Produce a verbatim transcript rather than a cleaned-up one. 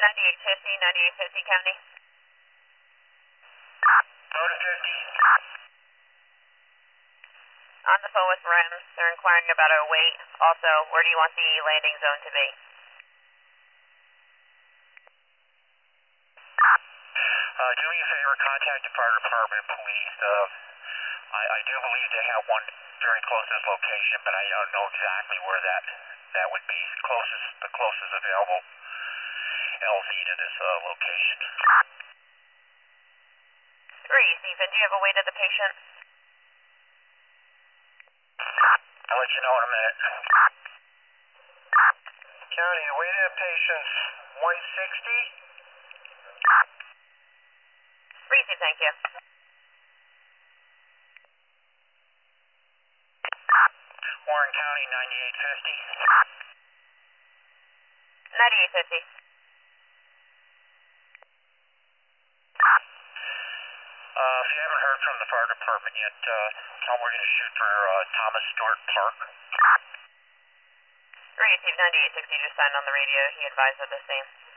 ninety-eight fifty, ninety-eight fifty County. Go to fifty. On the phone with R E M S. They're inquiring about a weight. Also, where do you want the landing zone to be? Uh, do me a favor, contact the fire department, please. Uh, I, I do believe they have one very close to this location, but I don't know exactly where that that would be. Closest, the closest available L Z to this uh, location. Three, Stephen, do you have a weight of the patient? I'll let you know in a minute. County, the weight of the patient's one sixty. Receive, thank you. Warren County, ninety-eight fifty. ninety-eight fifty. Uh, if you haven't heard from the fire department yet, uh, tell them we're going to shoot for uh, Thomas Stewart Park. Receive, ninety-eight sixty just signed on the radio. He advised of the same.